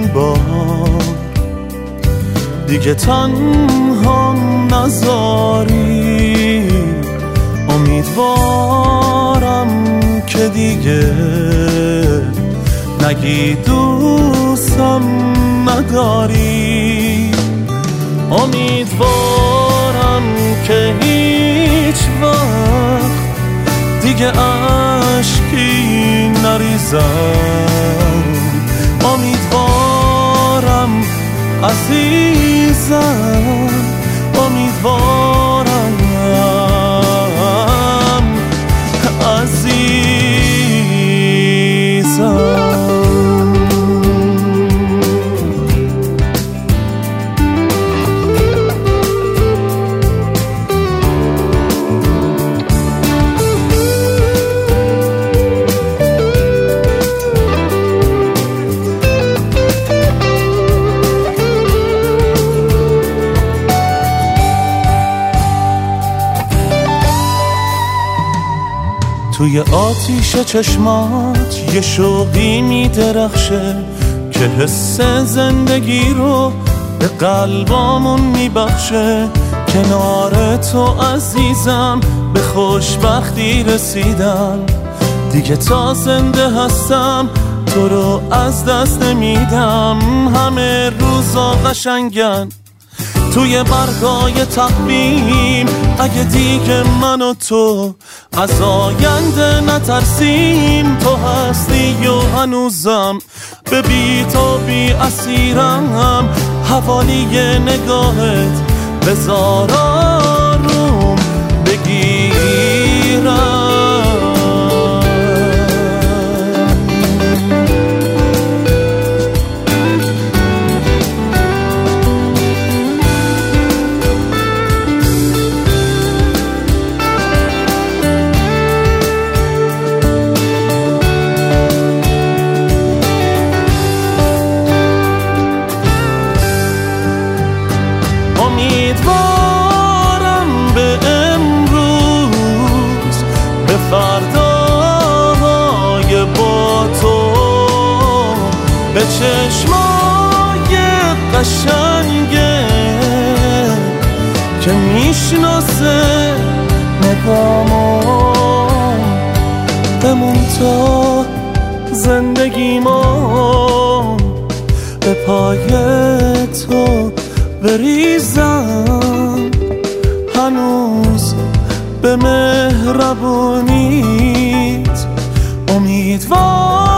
بار دیگه تنها نذاری. امیدوارم که دیگه نگی دوستم نداری. امیدوارم که هیچ وقت دیگه عشقی نریزم. امیدوارم عزیزم، امیدوارم عزیزم. توی آتیش چشمات یه شوقی میدرخشه که حس زندگی رو به قلبامون میبخشه. کنار تو عزیزم به خوشبختی رسیدم، دیگه تا زنده هستم تو رو از دست نمیدم. همه روزا قشنگن توی برگای تقویم، اگه دیگه من و تو از آینده نترسیم. تو هستی و هنوزم به بی تو بی اسیرم. حوالی نگاهت بذار آروم بگیرم. امیدوارم به امروز، به فرداهای با تو، به چشمای قشنگه که میشناسه نگامو. بمون تا زندگیمو به پای تو بریزم. هنوز به مهربونیت امیدوارم